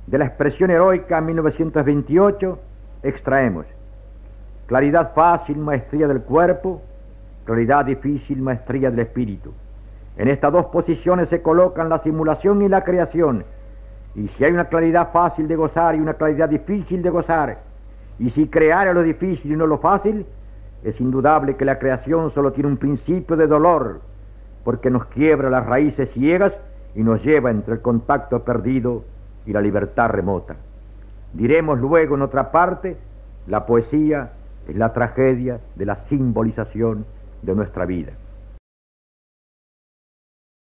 De la expresión heroica 1928 extraemos: claridad fácil, maestría del cuerpo; claridad difícil, maestría del espíritu. En estas dos posiciones se colocan la simulación y la creación. Y si hay una claridad fácil de gozar y una claridad difícil de gozar, y si crear es lo difícil y no lo fácil, es indudable que la creación solo tiene un principio de dolor, porque nos quiebra las raíces ciegas y nos lleva entre el contacto perdido y la libertad remota. Diremos luego en otra parte: la poesía es la tragedia de la simbolización de nuestra vida.